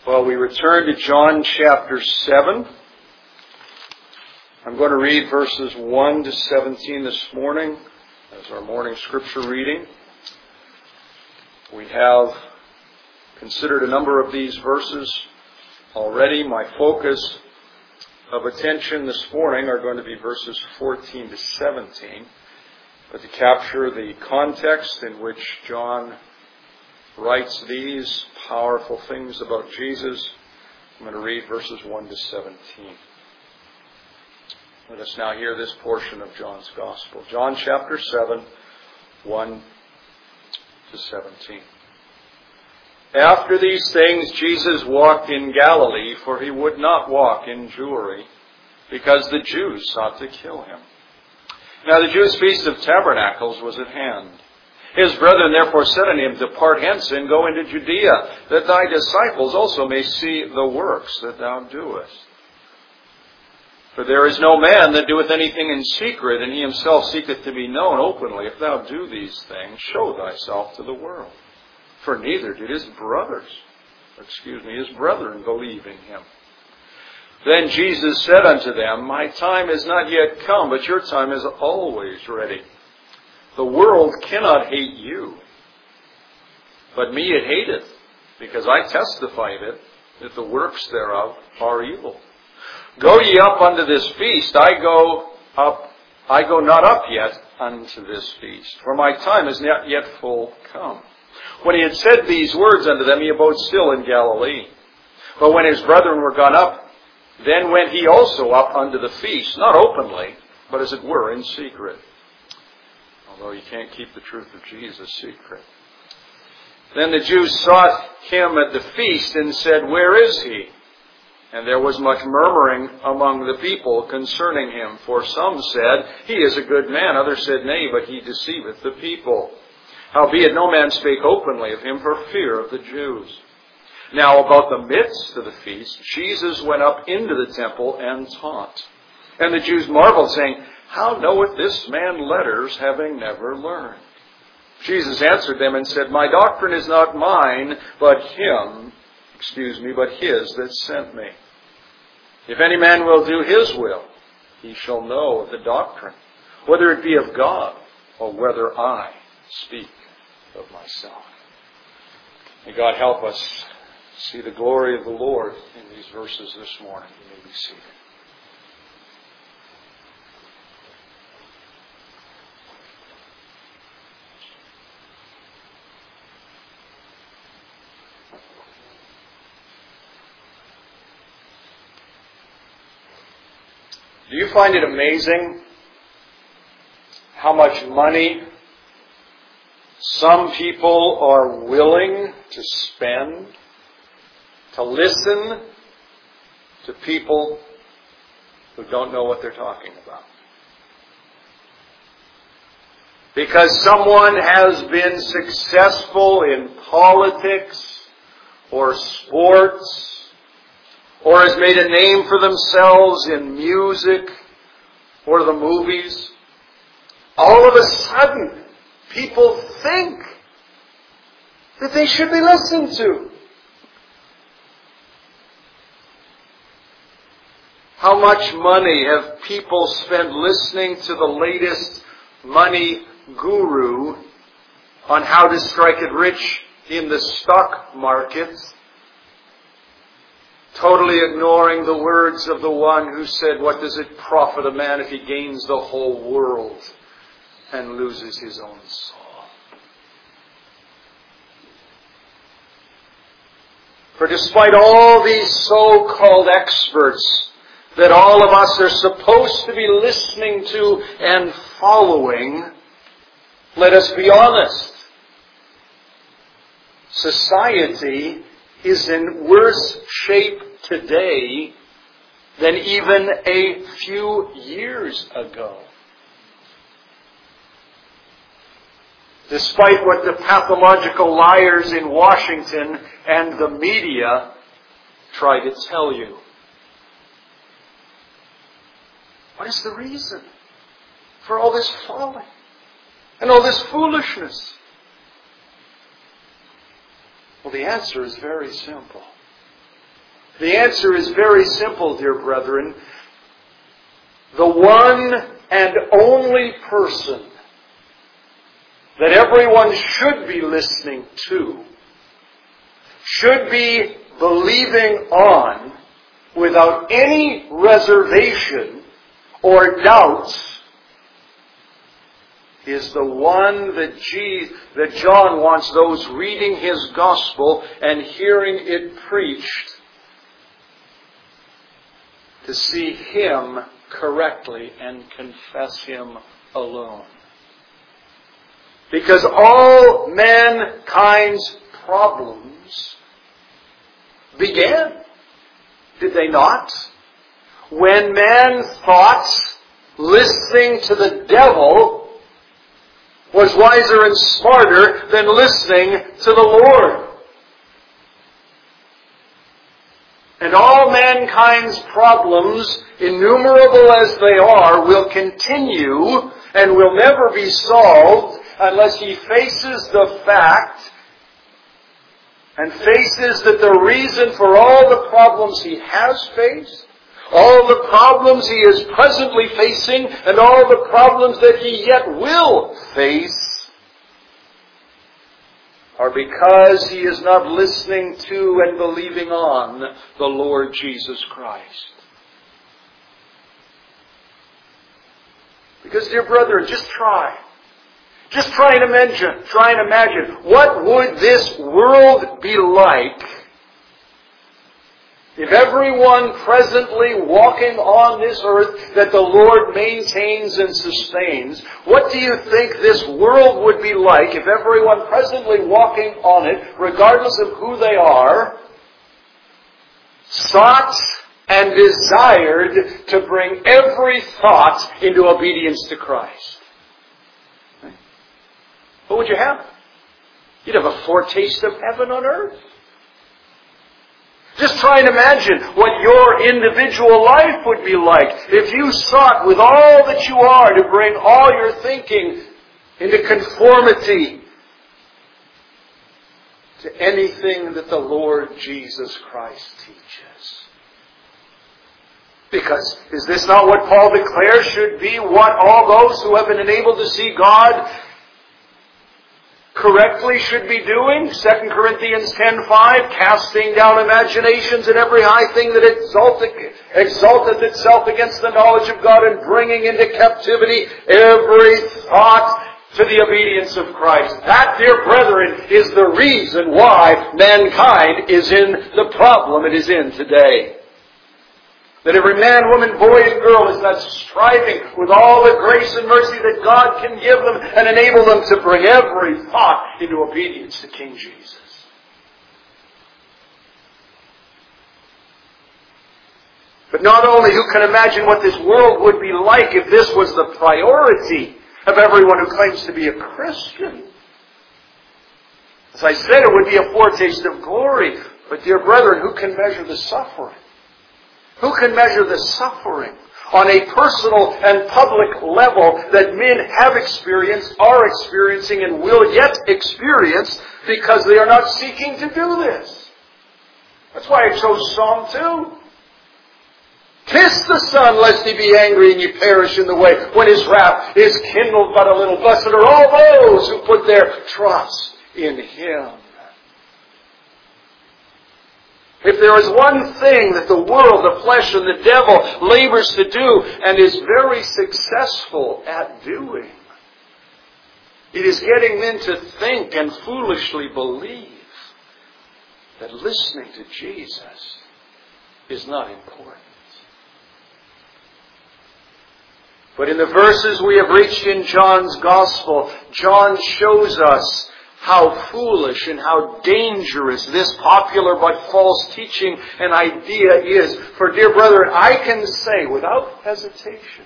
Well, we return to John chapter 7. I'm going to read verses 1 to 17 this morning as our morning scripture reading. We have considered a number of these verses already. My focus of attention this morning are going to be verses 14 to 17. But to capture the context in which John writes these powerful things about Jesus, I'm going to read verses 1 to 17. Let us now hear this portion of John's Gospel. John chapter 7, 1 to 17. After these things, Jesus walked in Galilee, for he would not walk in Jewry, because the Jews sought to kill him. Now the Jews' feast of tabernacles was at hand. His brethren therefore said unto him, Depart hence and go into Judea, that thy disciples also may see the works that thou doest. For there is no man that doeth anything in secret, and he himself seeketh to be known openly. If thou do these things, show thyself to the world. For neither did his brethren believe in him. Then Jesus said unto them, My time is not yet come, but your time is always ready. The world cannot hate you, but me it hateth, because I testify of it, that the works thereof are evil. Go ye up unto this feast. I go not up yet unto this feast, for my time is not yet full come. When he had said these words unto them, he abode still in Galilee. But when his brethren were gone up, then went he also up unto the feast, not openly, but as it were in secret. Although you can't keep the truth of Jesus secret. Then the Jews sought him at the feast and said, Where is he? And there was much murmuring among the people concerning him. For some said, He is a good man. Others said, Nay, but he deceiveth the people. Howbeit no man spake openly of him for fear of the Jews. Now about the midst of the feast, Jesus went up into the temple and taught. And the Jews marveled, saying, How knoweth this man letters, having never learned? Jesus answered them and said, My doctrine is not mine, but his that sent me. If any man will do his will, he shall know of the doctrine, whether it be of God, or whether I speak of myself. May God help us see the glory of the Lord in these verses this morning. You may be seated. Do you find it amazing how much money some people are willing to spend to listen to people who don't know what they're talking about? Because someone has been successful in politics or sports, or has made a name for themselves in music or the movies, all of a sudden people think that they should be listened to. How much money have people spent listening to the latest money guru on how to strike it rich in the stock market, totally ignoring the words of the one who said, What does it profit a man if he gains the whole world and loses his own soul? For despite all these so-called experts that all of us are supposed to be listening to and following, let us be honest. Society is in worse shape today than even a few years ago. Despite what the pathological liars in Washington and the media try to tell you. What is the reason for all this folly and all this foolishness? Well, the answer is very simple. The answer is very simple, dear brethren. The one and only person that everyone should be listening to, should be believing on without any reservation or doubts, is the one that John wants those reading his gospel and hearing it preached to see him correctly and confess him alone. Because all mankind's problems began, did they not? When man thought listening to the devil was wiser and smarter than listening to the Lord. And all mankind's problems, innumerable as they are, will continue and will never be solved unless he faces the fact and faces that the reason for all the problems he has faced, all the problems he is presently facing, and all the problems that he yet will face are because he is not listening to and believing on the Lord Jesus Christ. Because, dear brethren, just try. Just try and imagine. What would this world be like if everyone presently walking on this earth that the Lord maintains and sustains? What do you think this world would be like if everyone presently walking on it, regardless of who they are, sought and desired to bring every thought into obedience to Christ? What would you have? You'd have a foretaste of heaven on earth. Just try and imagine what your individual life would be like if you sought with all that you are to bring all your thinking into conformity to anything that the Lord Jesus Christ teaches. Because is this not what Paul declares should be what all those who have been enabled to see God correctly should be doing? 2 Corinthians 10:5, casting down imaginations and every high thing that exalteth itself against the knowledge of God, and bringing into captivity every thought to the obedience of Christ. That, dear brethren, is the reason why mankind is in the problem it is in today. That every man, woman, boy, and girl is not striving with all the grace and mercy that God can give them and enable them to bring every thought into obedience to King Jesus. But not only who can imagine what this world would be like if this was the priority of everyone who claims to be a Christian. As I said, it would be a foretaste of glory. But dear brethren, who can measure the suffering? Who can measure the suffering on a personal and public level that men have experienced, are experiencing, and will yet experience because they are not seeking to do this? That's why I chose Psalm 2. Kiss the Son, lest he be angry and you perish in the way, when his wrath is kindled but a little. Blessed are all those who put their trust in him. If there is one thing that the world, the flesh, and the devil labors to do and is very successful at doing, it is getting men to think and foolishly believe that listening to Jesus is not important. But in the verses we have reached in John's Gospel, John shows us how foolish and how dangerous this popular but false teaching and idea is. For, dear brethren, I can say without hesitation,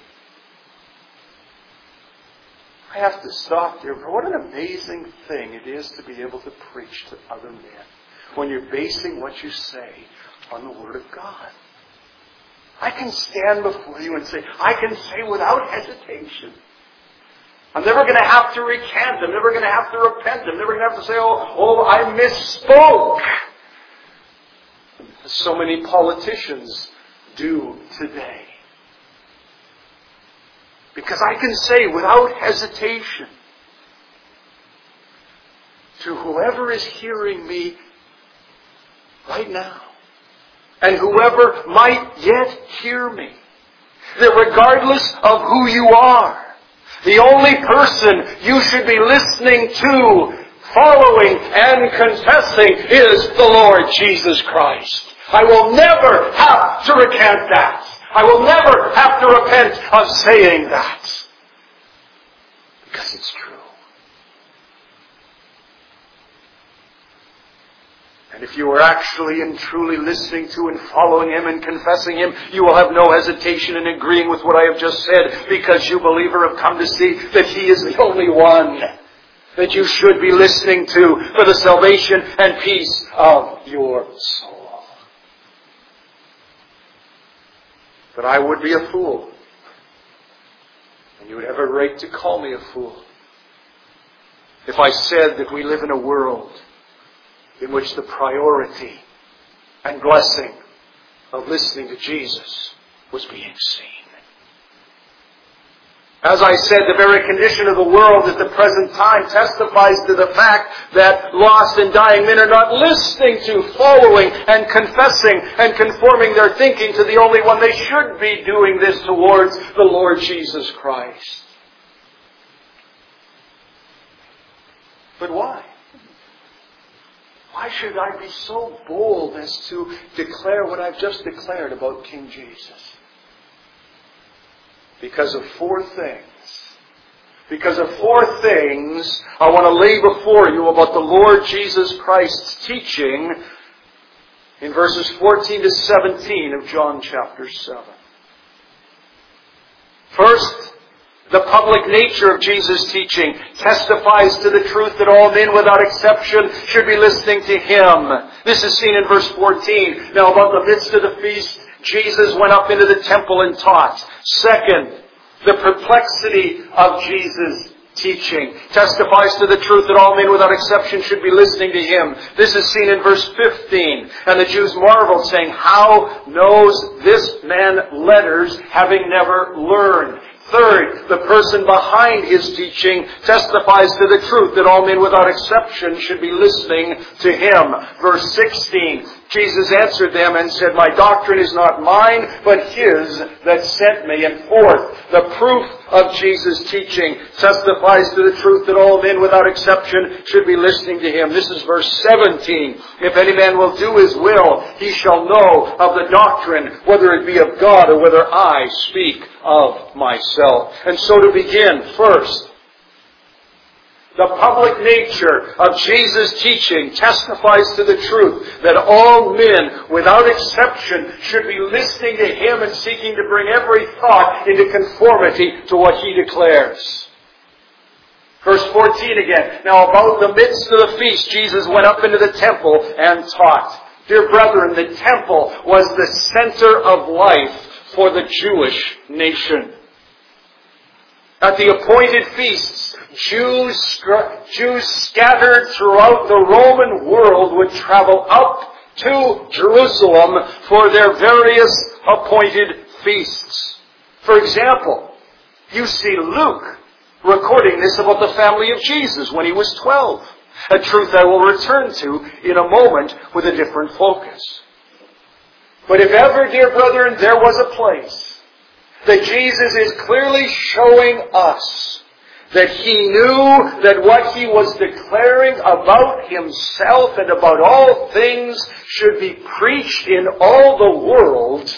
I have to stop there. What an amazing thing it is to be able to preach to other men when you're basing what you say on the Word of God. I can stand before you and say, I can say without hesitation, I'm never going to have to recant. I'm never going to have to repent. I'm never going to have to say, oh, I misspoke. The so many politicians do today. Because I can say without hesitation to whoever is hearing me right now, and whoever might yet hear me, that regardless of who you are, the only person you should be listening to, following and confessing is the Lord Jesus Christ. I will never have to recant that. I will never have to repent of saying that. Because it's true. And if you are actually and truly listening to and following Him and confessing Him, you will have no hesitation in agreeing with what I have just said, because you, believer, have come to see that He is the only one that you should be listening to for the salvation and peace of your soul. But I would be a fool, and you would have a right to call me a fool, if I said that we live in a world in which the priority and blessing of listening to Jesus was being seen. As I said, the very condition of the world at the present time testifies to the fact that lost and dying men are not listening to, following, and confessing, and conforming their thinking to the only one they should be doing this towards, the Lord Jesus Christ. But why? Why should I be so bold as to declare what I've just declared about King Jesus? Because of four things. Because of four things I want to lay before you about the Lord Jesus Christ's teaching in verses 14 to 17 of John chapter 7. First, the public nature of Jesus' teaching testifies to the truth that all men without exception should be listening to Him. This is seen in verse 14. Now, about the midst of the feast, Jesus went up into the temple and taught. Second, the perplexity of Jesus' teaching testifies to the truth that all men without exception should be listening to Him. This is seen in verse 15. And the Jews marveled, saying, "How knows this man letters, having never learned?" Third, the person behind His teaching testifies to the truth that all men without exception should be listening to Him. Verse 16, Jesus answered them and said, "My doctrine is not mine, but His that sent me." And fourth, the proof of Jesus' teaching testifies to the truth that all men without exception should be listening to Him. This is verse 17. "If any man will do His will, he shall know of the doctrine, whether it be of God or whether I speak of myself." And so to begin, first, the public nature of Jesus' teaching testifies to the truth that all men, without exception, should be listening to Him and seeking to bring every thought into conformity to what He declares. Verse 14 again. "Now about the midst of the feast, Jesus went up into the temple and taught." Dear brethren, the temple was the center of life for the Jewish nation. At the appointed feasts, Jews scattered throughout the Roman world would travel up to Jerusalem for their various appointed feasts. For example, you see Luke recording this about the family of Jesus when He was 12. A truth I will return to in a moment with a different focus. But if ever, dear brethren, there was a place that Jesus is clearly showing us that He knew that what He was declaring about Himself and about all things should be preached in all the world,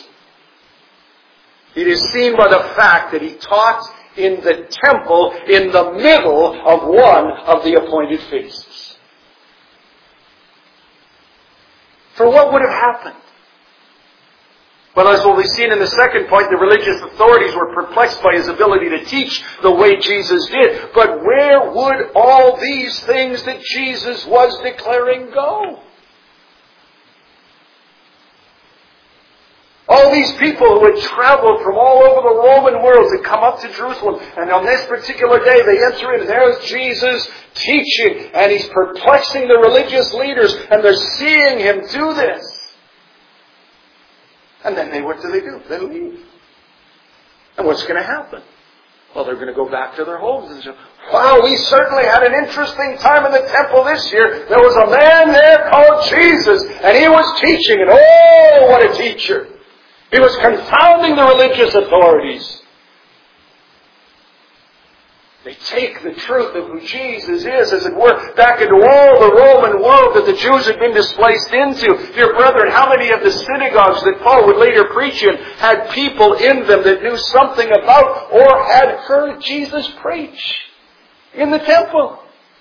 it is seen by the fact that He taught in the temple in the middle of one of the appointed feasts. For what would have happened? Well, as will be seen in the second point, the religious authorities were perplexed by His ability to teach the way Jesus did. But where would all these things that Jesus was declaring go? All these people who had traveled from all over the Roman world to come up to Jerusalem, and on this particular day they enter in, and there's Jesus teaching, and He's perplexing the religious leaders, and they're seeing Him do this. And then what do? They leave. And what's going to happen? Well, they're going to go back to their homes and say, wow, we certainly had an interesting time in the temple this year. There was a man there called Jesus, and he was teaching, and oh, what a teacher. He was confounding the religious authorities. They take the truth of who Jesus is, as it were, back into all the Roman world that the Jews had been displaced into. Dear brethren, how many of the synagogues that Paul would later preach in had people in them that knew something about or had heard Jesus preach in the temple?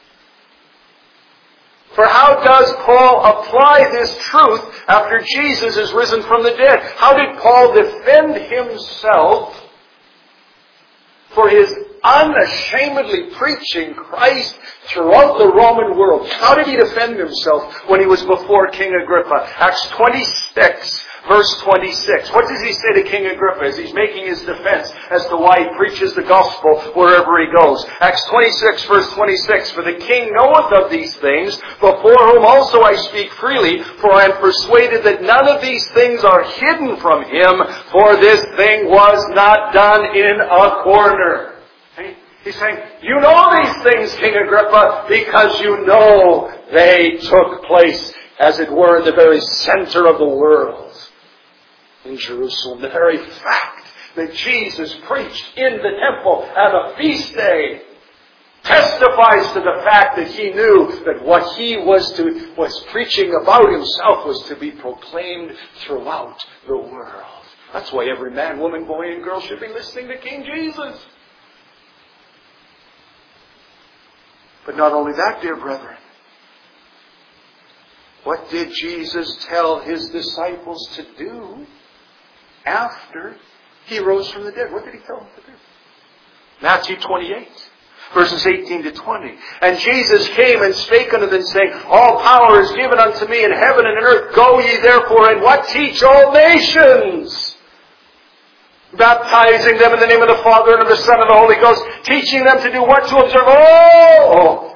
For how does Paul apply this truth after Jesus is risen from the dead? How did Paul defend himself for his unashamedly preaching Christ throughout the Roman world? How did he defend himself when he was before King Agrippa? Acts 26, verse 26. What does he say to King Agrippa as he's making his defense as to why he preaches the gospel wherever he goes? Acts 26, verse 26. For the king knoweth of these things, before whom also I speak freely, for I am persuaded that none of these things are hidden from him, for this thing was not done in a corner. He's saying, you know these things, King Agrippa, because you know they took place, as it were, in the very center of the world, in Jerusalem. The very fact that Jesus preached in the temple at a feast day testifies to the fact that he knew that what he was preaching about himself was to be proclaimed throughout the world. That's why every man, woman, boy, and girl should be listening to King Jesus. But not only that, dear brethren. What did Jesus tell his disciples to do after he rose from the dead? What did he tell them to do? Matthew 28, verses 18 to 20. And Jesus came and spake unto them, saying, all power is given unto me in heaven and in earth. Go ye therefore and what? Teach all nations, baptizing them in the name of the Father and of the Son and of the Holy Ghost, teaching them to do what? To observe all.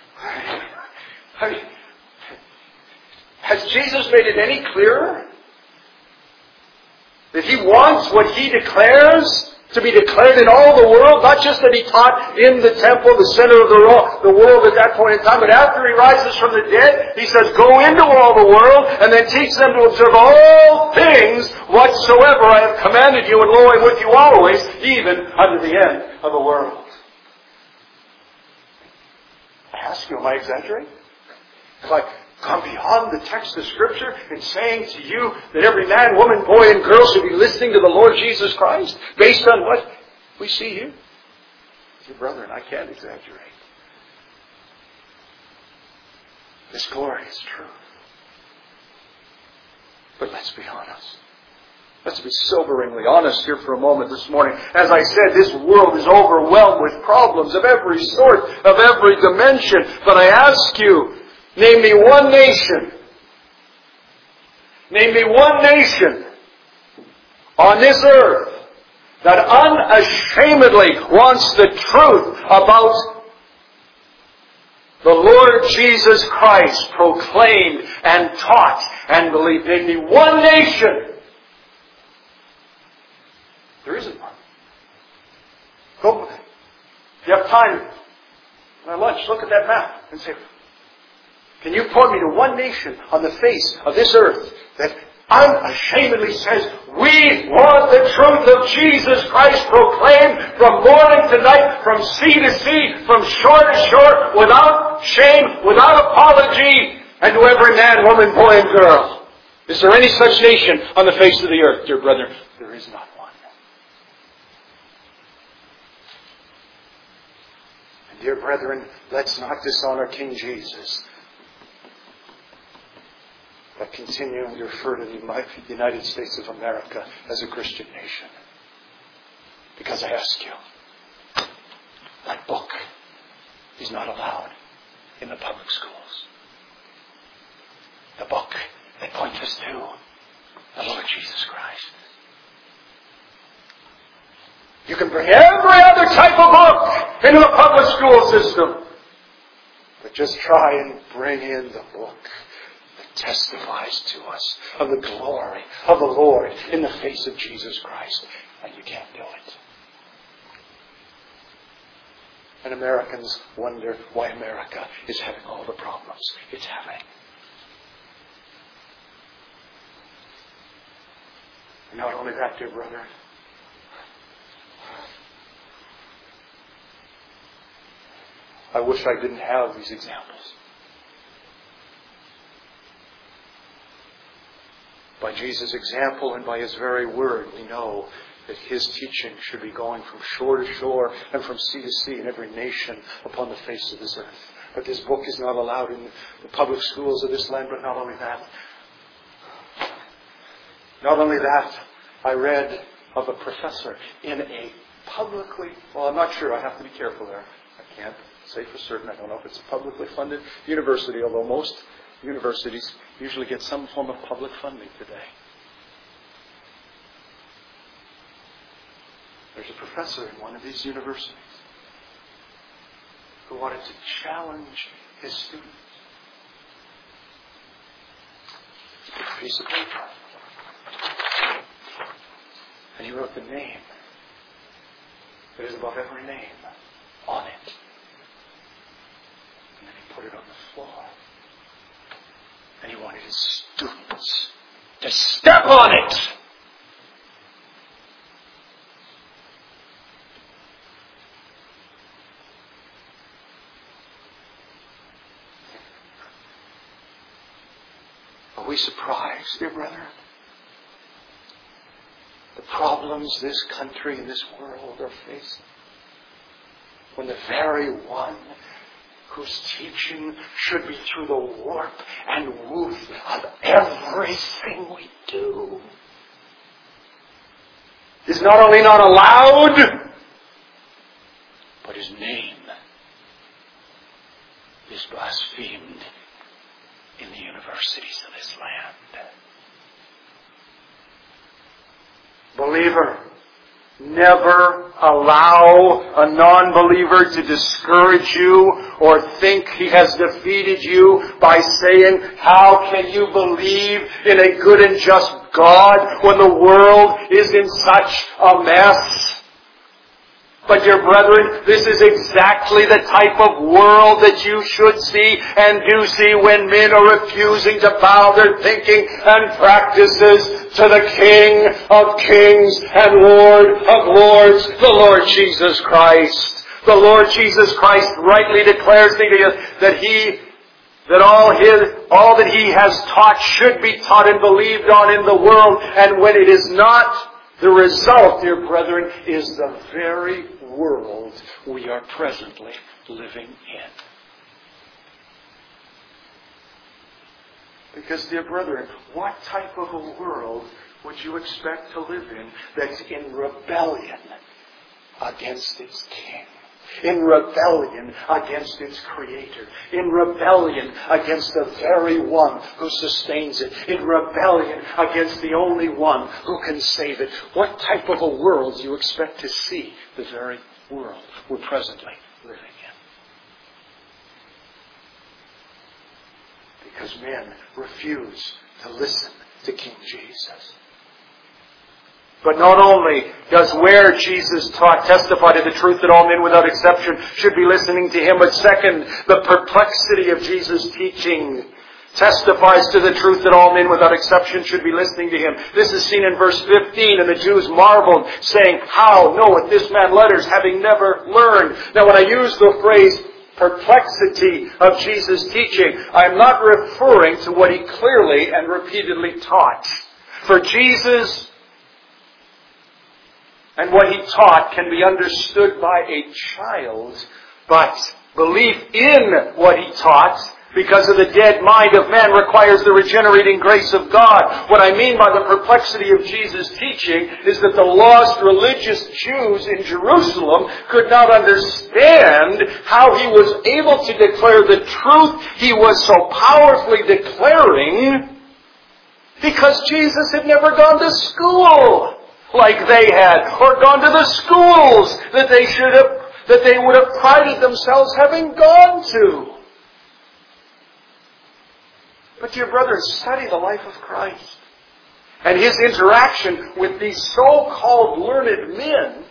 Has Jesus made it any clearer? That he wants what he declares to be declared in all the world, not just that he taught in the temple, the center of the world at that point in time, but after he rises from the dead, he says, go into all the world and then teach them to observe all things whatsoever I have commanded you, and lo, I am with you always, even unto the end of the world. I ask you, am I exaggerating? Have I gone beyond the text of Scripture in saying to you that every man, woman, boy, and girl should be listening to the Lord Jesus Christ based on what we see here? Dear brethren, I can't exaggerate. This glorious truth. But let's be honest. Let's be soberingly honest here for a moment this morning. As I said, this world is overwhelmed with problems of every sort, of every dimension. But I ask you, name me one nation. Name me one nation on this earth that unashamedly wants the truth about the Lord Jesus Christ proclaimed and taught and believed. Name me one nation. There isn't one. Go. If you have time, at lunch, look at that map and say, can you point me to one nation on the face of this earth that unashamedly says, we want the truth of Jesus Christ proclaimed from morning to night, from sea to sea, from shore to shore, without shame, without apology, and to every man, woman, boy, and girl? Is there any such nation on the face of the earth, dear brethren? There is not one. And dear brethren, let's not dishonor King Jesus, but continue to refer to the United States of America as a Christian nation. Because I ask you, that book is not allowed in the public schools. The book that points us to the Lord Jesus Christ. You can bring every other type of book into the public school system, but just try and bring in the book that testifies to us of the glory of the Lord in the face of Jesus Christ. And you can't do it. And Americans wonder why America is having all the problems it's having. And not only that, dear brother, I wish I didn't have these examples. By Jesus' example and by His very word, we know that His teaching should be going from shore to shore and from sea to sea in every nation upon the face of this earth. But this book is not allowed in the public schools of this land. But not only that, I read of a professor in a publicly, well, I'm not sure, I have to be careful there. I can't say for certain, I don't know if it's a publicly funded university, although most universities usually get some form of public funding today. There's a professor in one of these universities who wanted to challenge his students. He took a piece of paper and he wrote the name that is above every name on it. And then he put it on the floor. And he wanted his students to step on it. Are we surprised, dear brethren? The problems this country and this world are facing, when the very one whose teaching should be through the warp and woof of everything we do is not only not allowed, but His name is blasphemed in the universities of this land. Believer, never allow a non-believer to discourage you or think he has defeated you by saying, how can you believe in a good and just God when the world is in such a mess? But dear brethren, this is exactly the type of world that you should see and do see when men are refusing to bow their thinking and practices to the King of Kings and Lord of Lords, the Lord Jesus Christ. The Lord Jesus Christ rightly declares that all that He has taught should be taught and believed on in the world, and when it is not, the result, dear brethren, is the very world we are presently living in. Because, dear brethren, what type of a world would you expect to live in that's in rebellion against its King? In rebellion against its Creator, in rebellion against the very one who sustains it, in rebellion against the only one who can save it. What type of a world do you expect to see the very world we're presently living in? Because men refuse to listen to King Jesus. But not only does where Jesus taught testify to the truth that all men without exception should be listening to Him, but second, the perplexity of Jesus' teaching testifies to the truth that all men without exception should be listening to Him. This is seen in verse 15, and the Jews marveled, saying, how knoweth this man letters, having never learned? Now when I use the phrase perplexity of Jesus' teaching, I am not referring to what He clearly and repeatedly taught. For Jesus and what He taught can be understood by a child, but belief in what He taught, because of the dead mind of man, requires the regenerating grace of God. What I mean by the perplexity of Jesus' teaching is that the lost religious Jews in Jerusalem could not understand how He was able to declare the truth He was so powerfully declaring, because Jesus had never gone to school like they had, or gone to the schools that they would have prided themselves having gone to. But dear brethren, study the life of Christ. And His interaction with these so-called learned men.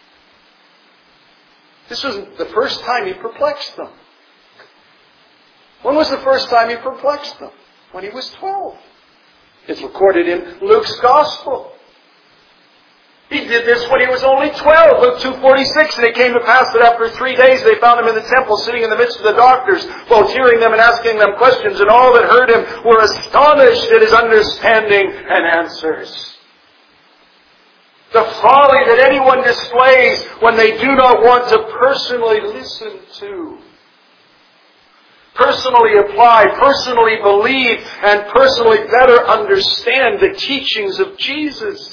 This wasn't the first time He perplexed them. When was the first time He perplexed them? When He was 12. It's recorded in Luke's Gospel. He did this when He was only 12. Luke 2:46. And it came to pass that after 3 days they found Him in the temple, sitting in the midst of the doctors, both hearing them and asking them questions. And all that heard Him were astonished at His understanding and answers. The folly that anyone displays when they do not want to personally listen to, personally apply, personally believe, and personally better understand the teachings of Jesus.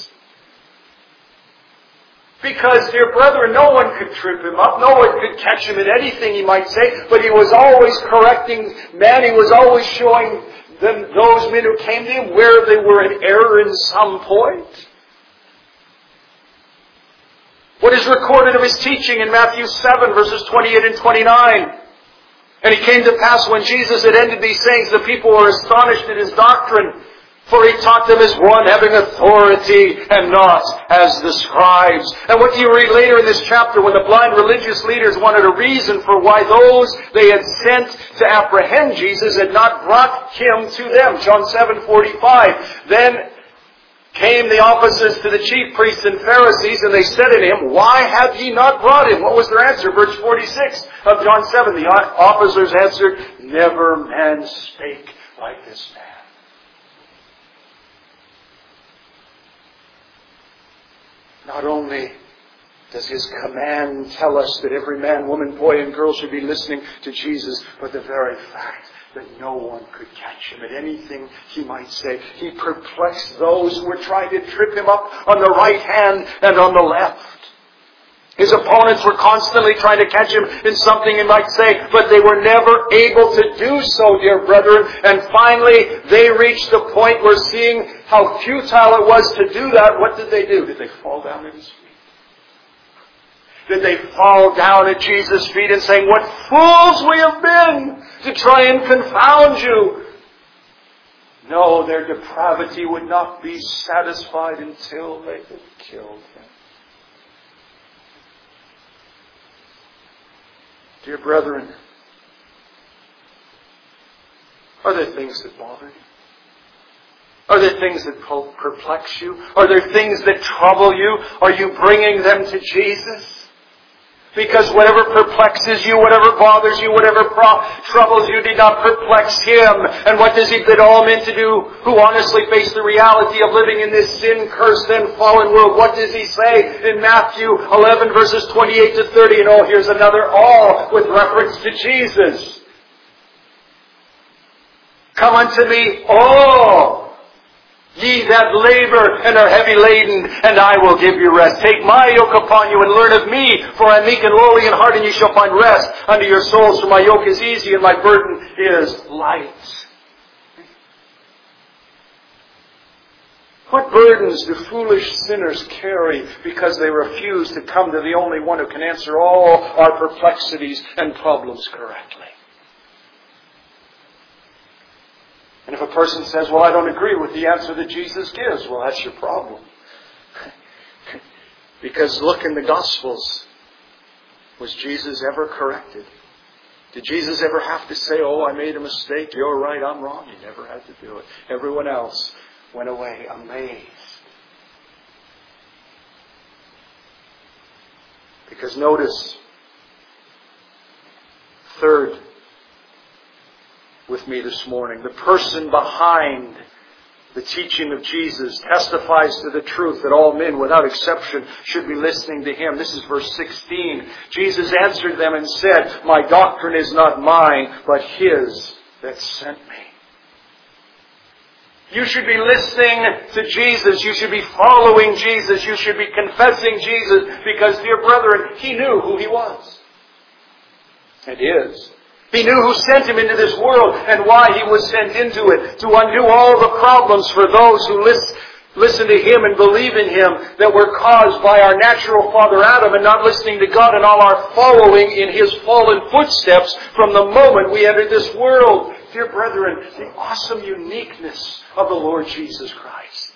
Because, dear brethren, no one could trip Him up. No one could catch Him in anything He might say. But He was always correcting men. He was always showing them, those men who came to Him, where they were in error in some point. What is recorded of His teaching in Matthew 7, verses 28 and 29? And it came to pass when Jesus had ended these sayings, the people were astonished at His doctrine. For He taught them as one having authority and not as the scribes. And what do you read later in this chapter when the blind religious leaders wanted a reason for why those they had sent to apprehend Jesus had not brought Him to them? John 7:45. Then came the officers to the chief priests and Pharisees, and they said to Him, "Why have ye not brought Him?" What was their answer? Verse 46 of John 7. The officers answered, "Never man spake like this man." Not only does His command tell us that every man, woman, boy, and girl should be listening to Jesus, but the very fact that no one could catch Him at anything He might say. He perplexed those who were trying to trip Him up on the right hand and on the left. His opponents were constantly trying to catch Him in something He might say, but they were never able to do so, dear brethren. And finally, they reached the point where, seeing how futile it was to do that, what did they do? Did they fall down at His feet? Did they fall down at Jesus' feet and say, "What fools we have been to try and confound You"? No, their depravity would not be satisfied until they had killed Him. Dear brethren, are there things that bother you? Are there things that perplex you? Are there things that trouble you? Are you bringing them to Jesus? Because whatever perplexes you, whatever bothers you, whatever troubles you, did not perplex Him. And what does He bid all men to do who honestly face the reality of living in this sin-cursed and fallen world? What does He say in Matthew 11, verses 28 to 30? And here's another all with reference to Jesus. "Come unto me, all ye that labor and are heavy laden, and I will give you rest. Take my yoke upon you and learn of me, for I am meek and lowly in heart, and ye shall find rest unto your souls. For my yoke is easy and my burden is light." What burdens do foolish sinners carry because they refuse to come to the only one who can answer all our perplexities and problems correctly? And if a person says, "Well, I don't agree with the answer that Jesus gives," well, that's your problem. Because look in the Gospels. Was Jesus ever corrected? Did Jesus ever have to say, "Oh, I made a mistake. You're right, I'm wrong"? He never had to do it. Everyone else went away amazed. Because notice, third, with me this morning, the person behind the teaching of Jesus testifies to the truth that all men, without exception, should be listening to Him. This is verse 16. Jesus answered them and said, "My doctrine is not mine, but His that sent me." You should be listening to Jesus. You should be following Jesus. You should be confessing Jesus, because, dear brethren, He knew who He was and is. He knew who sent Him into this world and why He was sent into it, to undo all the problems for those who listen to Him and believe in Him that were caused by our natural father Adam and not listening to God, and all our following in His fallen footsteps from the moment we entered this world. dear brethren, the awesome uniqueness of the Lord Jesus Christ.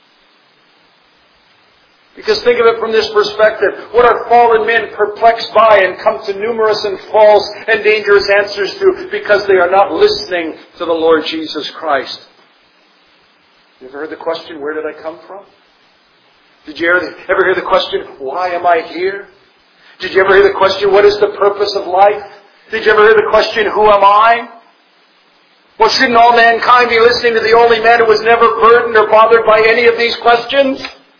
Because think of it from this perspective. What are fallen men perplexed by and come to numerous and false and dangerous answers to because they are not listening to the Lord Jesus Christ? You ever heard the question, where did I come from? Did you ever hear the question, why am I here? Did you ever hear the question, what is the purpose of life? Did you ever hear the question, who am I? Well, shouldn't all mankind be listening to the only man who was never burdened or bothered by any of these questions?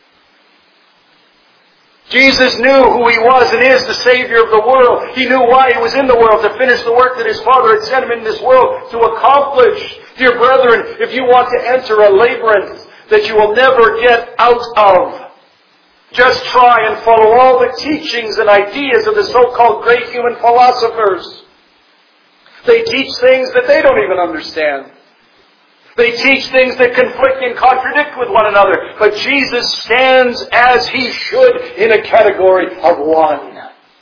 Jesus knew who He was and is, the Savior of the world. He knew why He was in the world, to finish the work that His Father had sent Him in this world to accomplish. Dear brethren, if you want to enter a labyrinth that you will never get out of, just try and follow all the teachings and ideas of the so-called great human philosophers. They teach things that they don't even understand. They teach things that conflict and contradict with one another. But Jesus stands as He should in a category of one.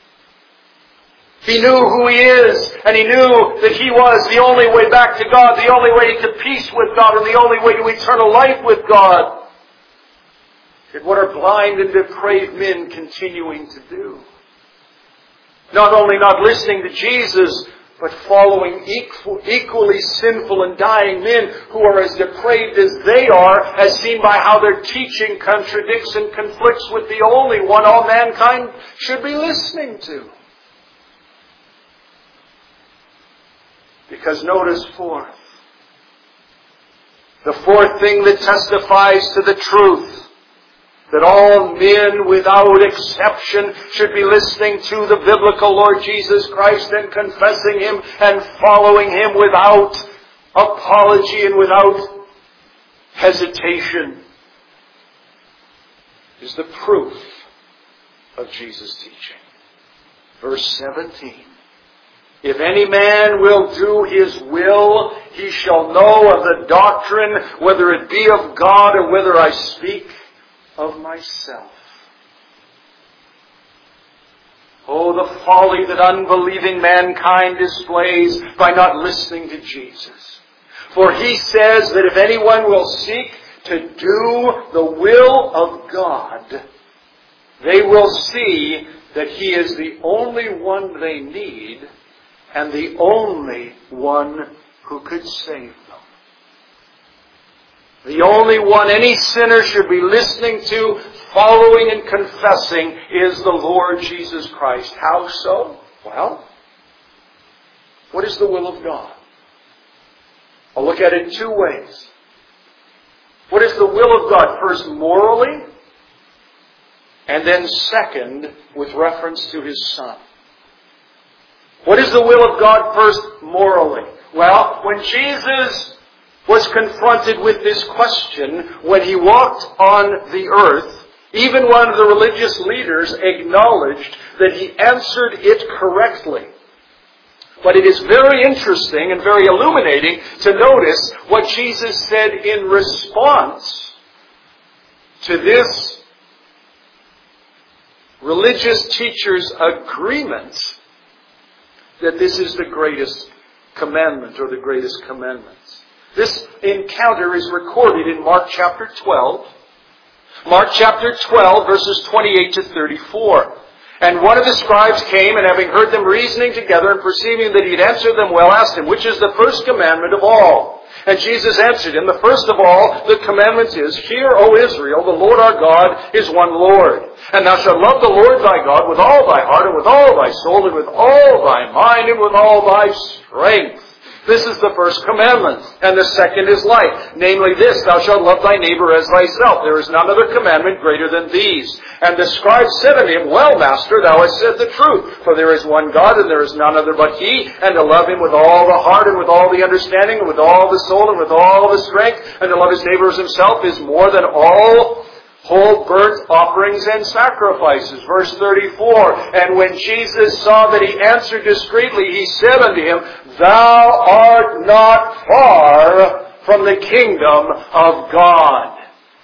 He knew who He is, and He knew that He was the only way back to God, the only way to peace with God, and the only way to eternal life with God. Yet what are blind and depraved men continuing to do? Not only not listening to Jesus, but following equally sinful and dying men who are as depraved as they are, as seen by how their teaching contradicts and conflicts with the only one all mankind should be listening to. Because notice fourth. The fourth thing that testifies to the truth that all men without exception should be listening to the biblical Lord Jesus Christ and confessing Him and following Him without apology and without hesitation is the proof of Jesus' teaching. Verse 17. If any man will do his will, he shall know of the doctrine, whether it be of God or whether I speak of myself. Oh, the folly that unbelieving mankind displays by not listening to Jesus. For He says that if anyone will seek to do the will of God, they will see that He is the only one they need and the only one who could save them. The only one any sinner should be listening to, following and confessing is the Lord Jesus Christ. How so? Well, what is the will of God? I'll look at it two ways. What is the will of God? First, morally, and then second, with reference to His Son. What is the will of God first, morally? Well, when Jesus was confronted with this question when He walked on the earth, even one of the religious leaders acknowledged that He answered it correctly. But it is very interesting and very illuminating to notice what Jesus said in response to this religious teacher's agreement that this is the greatest commandment or the greatest commandments. This encounter is recorded in Mark chapter 12. Mark chapter 12, verses 28 to 34. And one of the scribes came, and having heard them reasoning together, and perceiving that he had answered them well, asked him, which is the first commandment of all? And Jesus answered him, the first of all, the commandment is, Hear, O Israel, the Lord our God is one Lord. And thou shalt love the Lord thy God with all thy heart, and with all thy soul, and with all thy mind, and with all thy strength. This is the first commandment. And the second is like, namely this, thou shalt love thy neighbor as thyself. There is none other commandment greater than these. And the scribe said unto him, Well, Master, thou hast said the truth. For there is one God, and there is none other but He. And to love Him with all the heart, and with all the understanding, and with all the soul, and with all the strength, and to love his neighbor as himself is more than all whole burnt offerings and sacrifices. Verse 34, And when Jesus saw that he answered discreetly, He said unto him, Thou art not far from the kingdom of God.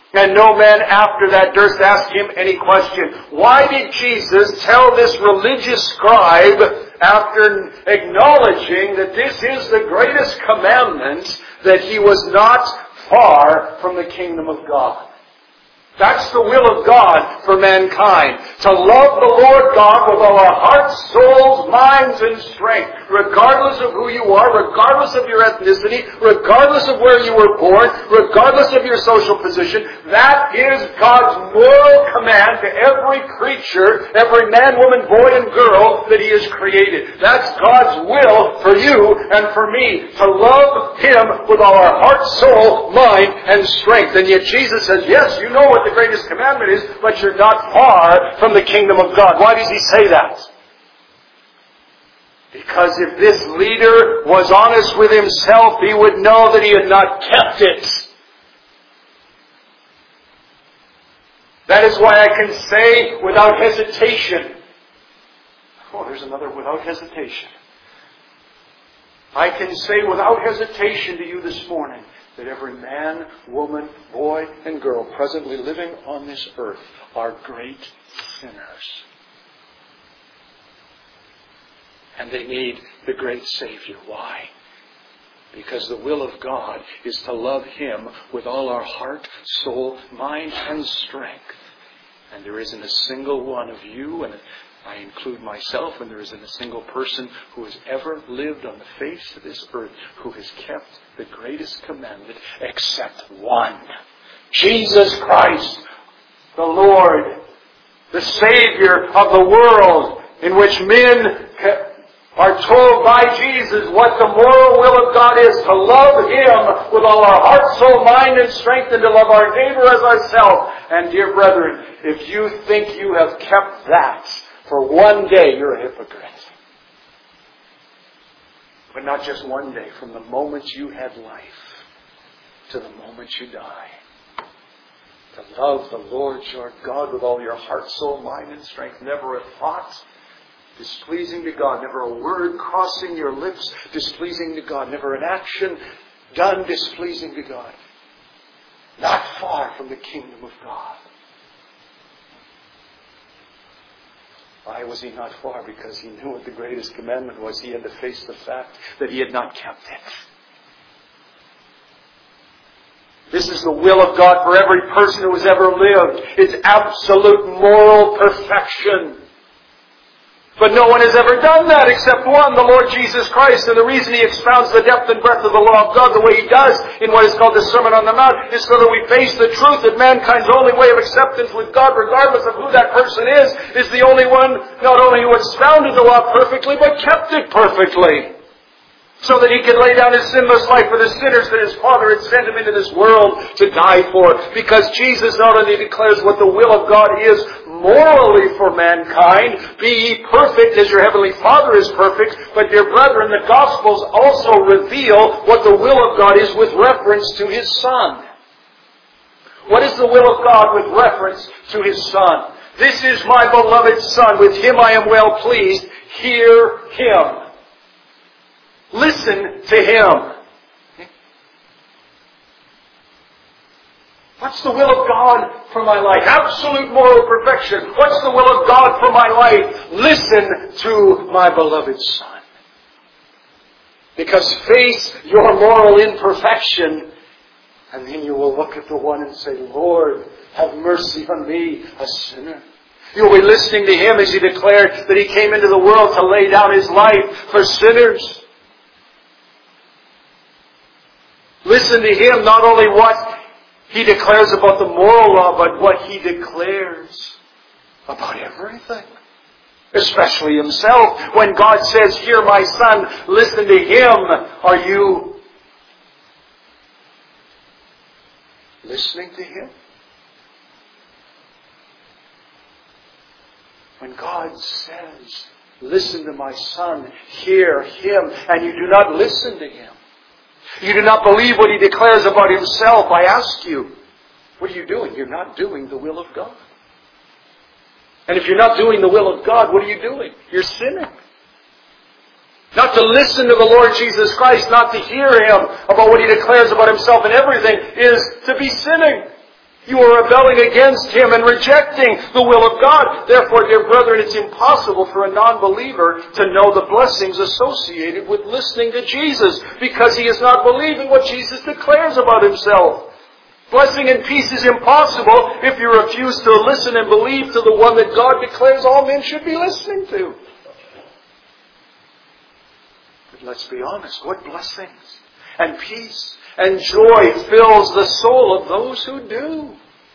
And no man after that durst ask him any question. Why did Jesus tell this religious scribe, after acknowledging that this is the greatest commandment, that he was not far from the kingdom of God? That's the will of God for mankind. To love the Lord God with all our hearts, souls, minds, and strength. Regardless of who you are, regardless of your ethnicity, regardless of where you were born, regardless of your social position. That is God's moral command to every creature, every man, woman, boy, and girl that He has created. That's God's will for you and for me. To love Him with all our heart, soul, mind, and strength. And yet Jesus says, yes, you know what the greatest commandment is, but you're not far from the kingdom of God. Why does He say that? Because if this leader was honest with himself, he would know that he had not kept it. That is why I can say without hesitation. Oh, there's another without hesitation. I can say without hesitation to you this morning that every man, woman, boy, and girl presently living on this earth are great sinners. And they need the great Savior. Why? Because the will of God is to love Him with all our heart, soul, mind, and strength. And there isn't a single one of you, and I include myself, and there isn't a single person who has ever lived on the face of this earth who has kept the greatest commandment except one. Jesus Christ, the Lord, the Savior of the world, in which men are told by Jesus what the moral will of God is, to love Him with all our heart, soul, mind, and strength, and to love our neighbor as ourselves. And dear brethren, if you think you have kept that for one day, you're a hypocrite. But not just one day, from the moment you had life to the moment you die. To love the Lord your God with all your heart, soul, mind, and strength. Never a thought displeasing to God. Never a word crossing your lips displeasing to God. Never an action done displeasing to God. Not far from the kingdom of God. Why was he not far? Because he knew what the greatest commandment was. He had to face the fact that he had not kept it. This is the will of God for every person who has ever lived. It's absolute moral perfection. But no one has ever done that except one, the Lord Jesus Christ. And the reason He expounds the depth and breadth of the law of God the way He does in what is called the Sermon on the Mount is so that we face the truth that mankind's only way of acceptance with God, regardless of who that person is the only one not only who expounded the law perfectly, but kept it perfectly. So that He could lay down His sinless life for the sinners that His Father had sent Him into this world to die for. Because Jesus not only declares what the will of God is morally for mankind, be ye perfect as your Heavenly Father is perfect, but dear brethren, the Gospels also reveal what the will of God is with reference to His Son. What is the will of God with reference to His Son? This is my beloved Son, with Him I am well pleased. Hear Him. Listen to Him. What's the will of God for my life? Absolute moral perfection. What's the will of God for my life? Listen to my beloved Son. Because face your moral imperfection, and then you will look at the one and say, Lord, have mercy on me, a sinner. You'll be listening to Him as He declared that He came into the world to lay down His life for sinners. Listen to Him, not only what He declares about the moral law, but what He declares about everything. Especially Himself. When God says, hear my Son, listen to Him, are you listening to Him? When God says, listen to my Son, hear Him, and you do not listen to Him, you do not believe what He declares about Himself, I ask you, what are you doing? You're not doing the will of God. And if you're not doing the will of God, what are you doing? You're sinning. Not to listen to the Lord Jesus Christ, not to hear Him about what He declares about Himself and everything, is to be sinning. You are rebelling against Him and rejecting the will of God. Therefore, dear brethren, it's impossible for a non-believer to know the blessings associated with listening to Jesus, because he is not believing what Jesus declares about Himself. Blessing and peace is impossible if you refuse to listen and believe to the one that God declares all men should be listening to. But let's be honest, what blessings and peace and joy fills the soul of those who do.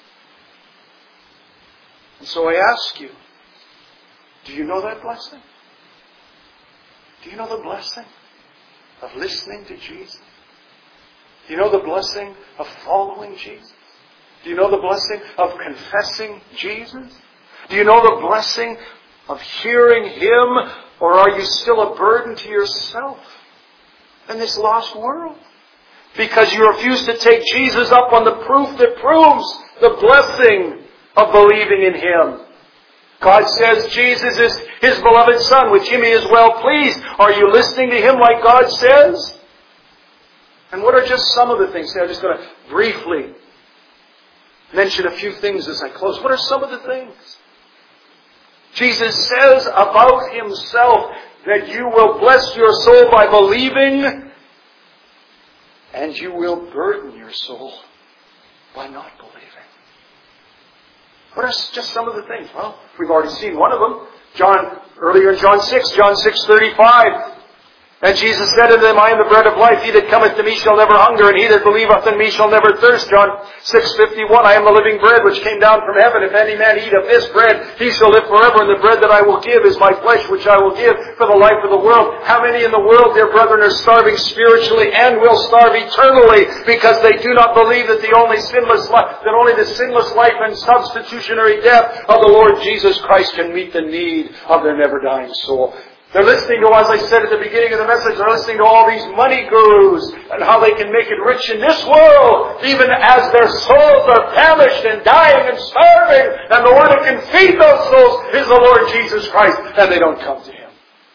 And so I ask you, do you know that blessing? Do you know the blessing of listening to Jesus? Do you know the blessing of following Jesus? Do you know the blessing of confessing Jesus? Do you know the blessing of hearing Him? Or are you still a burden to yourself in this lost world? Because you refuse to take Jesus up on the proof that proves the blessing of believing in Him. God says Jesus is His beloved Son, with Him He is well pleased. Are you listening to Him like God says? And what are just some of the things? I'm just going to briefly mention a few things as I close. What are some of the things? Jesus says about Himself that you will bless your soul by believing, and you will burden your soul by not believing. What are just some of the things? Well, we've already seen one of them. Earlier in John 6:35. And Jesus said unto them, I am the bread of life. He that cometh to me shall never hunger, and he that believeth in me shall never thirst. John 6:51. I am the living bread which came down from heaven. If any man eat of this bread, he shall live forever. And the bread that I will give is my flesh, which I will give for the life of the world. How many in the world, dear brethren, are starving spiritually and will starve eternally because they do not believe that only the sinless life and substitutionary death of the Lord Jesus Christ can meet the need of their never-dying soul? They're listening to, as I said at the beginning of the message, they're listening to all these money gurus and how they can make it rich in this world, even as their souls are famished and dying and starving. And the one who can feed those souls is the Lord Jesus Christ, and they don't come to Him.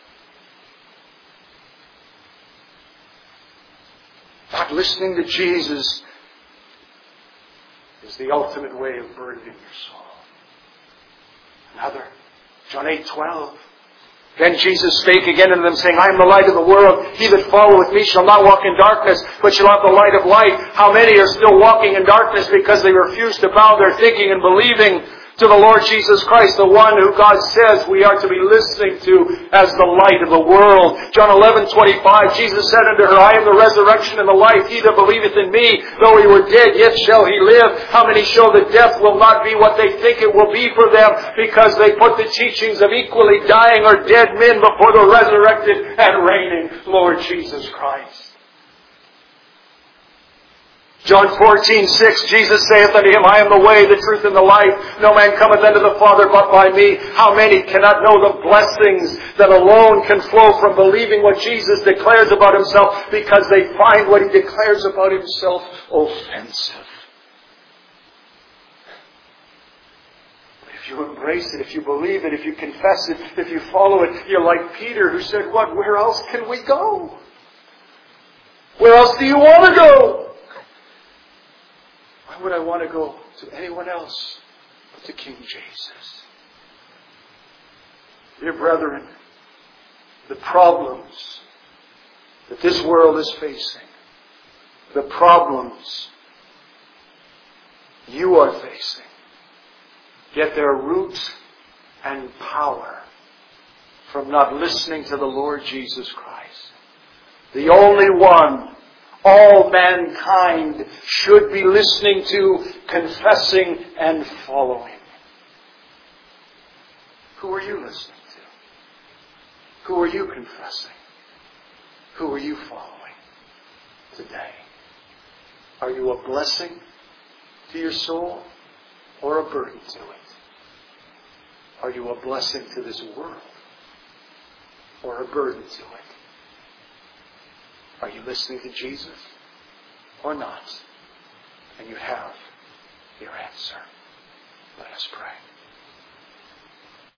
Not listening to Jesus is the ultimate way of burdening your soul. Another, John 8:12. Then Jesus spake again unto them, saying, I am the light of the world. He that followeth me shall not walk in darkness, but shall have the light of life. How many are still walking in darkness because they refuse to bow their thinking and believing to the Lord Jesus Christ, the one who God says we are to be listening to as the light of the world. John 11:25, Jesus said unto her, I am the resurrection and the life. He that believeth in me, though he were dead, yet shall he live. How many show that death will not be what they think it will be for them, because they put the teachings of equally dying or dead men before the resurrected and reigning Lord Jesus Christ? John 14:6, Jesus saith unto him, I am the way, the truth, and the life. No man cometh unto the Father but by me. How many cannot know the blessings that alone can flow from believing what Jesus declares about Himself, because they find what He declares about Himself offensive? If you embrace it, if you believe it, if you confess it, if you follow it, you're like Peter, who said, what? Where else can we go? Where else do you want to go? Why would I want to go to anyone else but to King Jesus? Dear brethren, the problems that this world is facing, the problems you are facing, get their root and power from not listening to the Lord Jesus Christ. The only one all mankind should be listening to, confessing, and following. Who are you listening to? Who are you confessing? Who are you following today? Are you a blessing to your soul or a burden to it? Are you a blessing to this world or a burden to it? Are you listening to Jesus or not? And you have your answer. Let us pray.